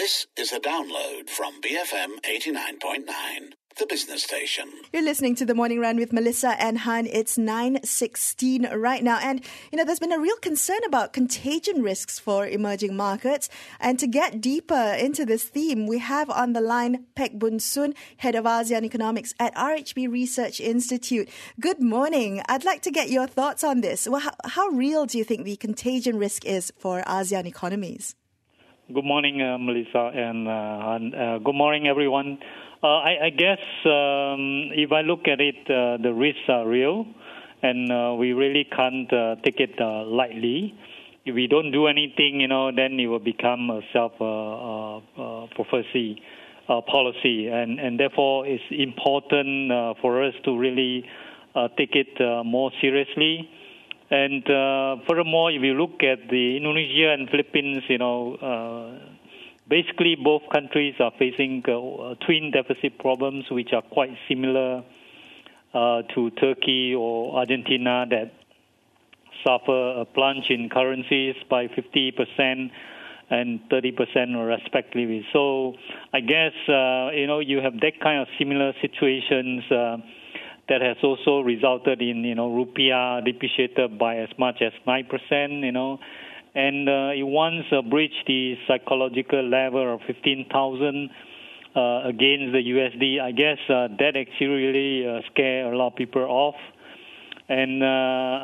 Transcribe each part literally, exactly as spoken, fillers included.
This is a download from B F M eighty-nine point nine, the business station. You're listening to The Morning Run with Melissa and Han. It's nine sixteen right now. And, you know, there's been a real concern about contagion risks for emerging markets. And to get deeper into this theme, we have on the line Pek Bun Soon, Head of ASEAN Economics at R H B Research Institute. Good morning. I'd like to get your thoughts on this. Well, how, how real do you think the contagion risk is for ASEAN economies? Good morning, uh, Melissa, and, uh, and uh, good morning, everyone. Uh, I, I guess um, if I look at it, uh, the risks are real, and uh, we really can't uh, take it uh, lightly. If we don't do anything, you know, then it will become a self-prophecy uh, uh, uh, policy, and, and therefore it's important uh, for us to really uh, take it uh, more seriously. And uh, furthermore, if you look at the Indonesia and Philippines, you know, uh, basically both countries are facing uh, twin deficit problems, which are quite similar uh, to Turkey or Argentina, that suffer a plunge in currencies by fifty percent and thirty percent respectively. So I guess, uh, you know, you have that kind of similar situations uh, that has also resulted in, you know, rupiah depreciated by as much as nine percent, you know, and uh, it once uh, breached the psychological level of fifteen thousand uh, against the U S D. I guess uh, that actually really uh, scared a lot of people off. And uh,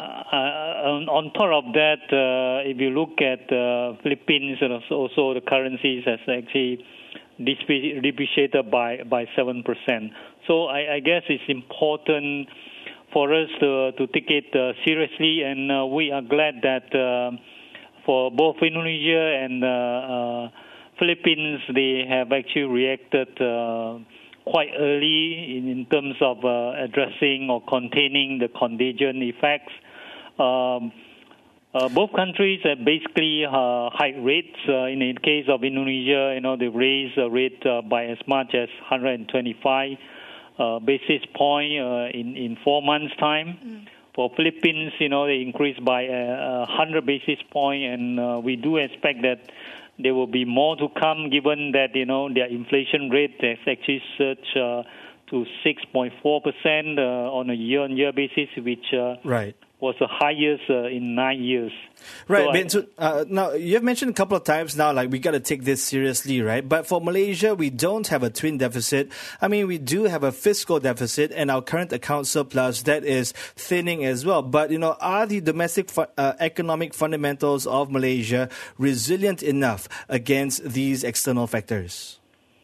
uh, on, on top of that, uh, if you look at uh, Philippines, and also the currencies has actually depreciated by, by seven percent. So I, I guess it's important for us to, to take it uh, seriously, and uh, we are glad that uh, for both Indonesia and uh, uh, Philippines, they have actually reacted uh, quite early in, in terms of uh, addressing or containing the contagion effects. Um, Uh, both countries have basically uh, high rates. Uh, in the case of Indonesia, you know, they raised the rate uh, by as much as one hundred twenty-five uh, basis point uh, in in four months' time. Mm. For Philippines, you know, they increased by uh, one hundred basis point, and uh, we do expect that there will be more to come, given that, you know, their inflation rate has actually surged uh, to six point four percent uh, on a year-on-year basis, which uh, right. was the highest uh, in nine years. Right. So, I, so uh, now, you have mentioned a couple of times now, like, we got to take this seriously, right? But for Malaysia, we don't have a twin deficit. I mean, we do have a fiscal deficit and our current account surplus that is thinning as well. But, you know, are the domestic fu- uh, economic fundamentals of Malaysia resilient enough against these external factors?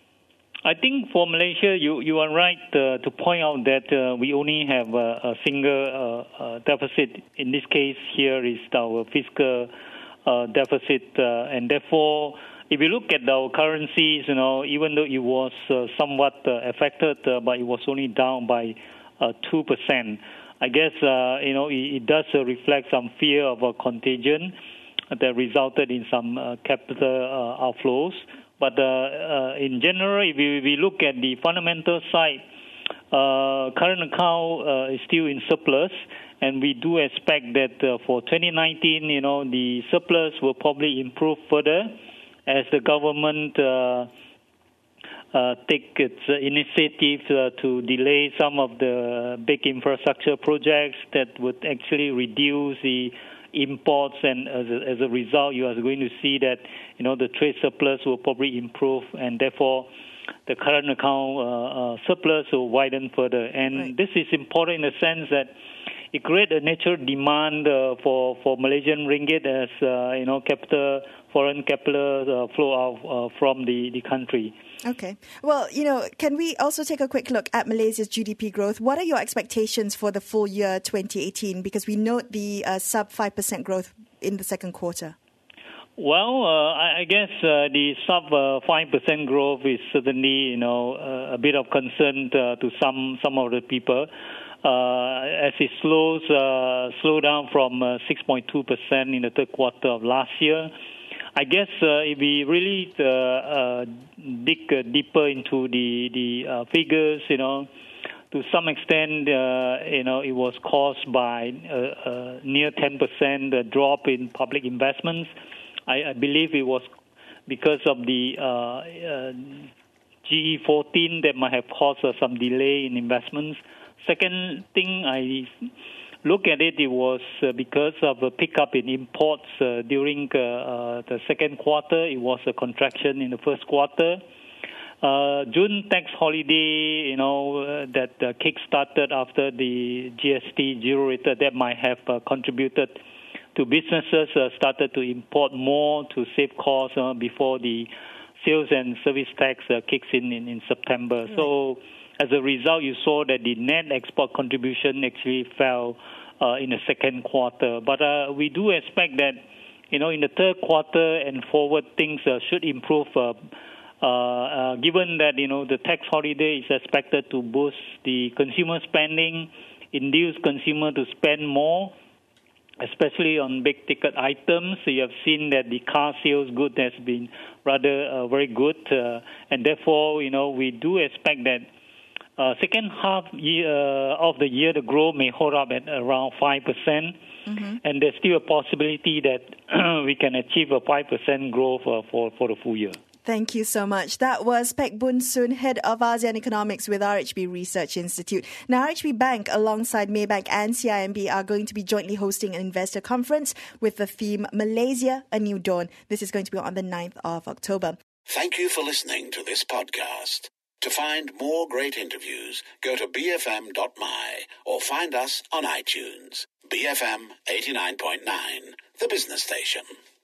I think for Malaysia, you, you are right uh, to point out that uh, we only have uh, a single uh, uh, deficit. In this case, here is our fiscal uh, deficit, uh, and therefore, if you look at our currencies, you know, even though it was uh, somewhat uh, affected, uh, but it was only down by uh, two percent. I guess uh, you know it, it does uh, reflect some fear of a contagion that resulted in some uh, capital uh, outflows. But uh, uh, in general, if we, we look at the fundamental side, uh, current account uh, is still in surplus, and we do expect that uh, for twenty nineteen, you know, the surplus will probably improve further as the government uh, uh, take its uh, initiative uh, to delay some of the big infrastructure projects that would actually reduce the imports, and as a, as a result, you are going to see that, you know, the trade surplus will probably improve, and therefore the current account uh, uh, surplus will widen further. And right. This is important in the sense that it creates a natural demand uh, for for Malaysian ringgit as uh, you know, capital foreign capital uh, flow out uh, from the, the country. Okay. Well, you know, can we also take a quick look at Malaysia's G D P growth? What are your expectations for the full year twenty eighteen? Because we note the uh, sub five percent growth in the second quarter. Well, uh, I, I guess uh, the sub uh, five percent growth is certainly, you know, uh, a bit of concern uh, to some some of the people. Uh, as it slows uh, slow down from uh, six point two percent in the third quarter of last year. I guess uh, if we really uh, uh, dig uh, deeper into the the uh, figures, you know, to some extent, uh, you know, it was caused by a, a near ten percent drop in public investments. I, I believe it was because of the uh, uh, G E fourteen that might have caused uh, some delay in investments. Second thing, I look at it, it was uh, because of a pickup in imports uh, during uh, uh, the second quarter. It was a contraction in the first quarter. Uh, June tax holiday, you know, uh, that uh, kick-started after the G S T zero rate, that might have uh, contributed to businesses uh, started to import more to save costs uh, before the sales and service tax uh, kicks in, in in September. Right. So as a result, you saw that the net export contribution actually fell uh, in the second quarter. But uh, we do expect that, you know, in the third quarter and forward, things uh, should improve. Uh, Uh, uh, given that, you know, the tax holiday is expected to boost the consumer spending, induce consumer to spend more, especially on big-ticket items. So you have seen that the car sales good has been rather uh, very good, uh, and therefore, you know, we do expect that uh, second half year, uh, of the year, the growth may hold up at around five percent, mm-hmm. and there's still a possibility that we can achieve a five percent growth uh, for, for the full year. Thank you so much. That was Pek Boon Soon, Head of ASEAN Economics with R H B Research Institute. Now, R H B Bank, alongside Maybank and C I M B, are going to be jointly hosting an investor conference with the theme Malaysia, A New Dawn. This is going to be on the ninth of October. Thank you for listening to this podcast. To find more great interviews, go to b f m dot m y or find us on iTunes. B F M eighty-nine point nine, the business station.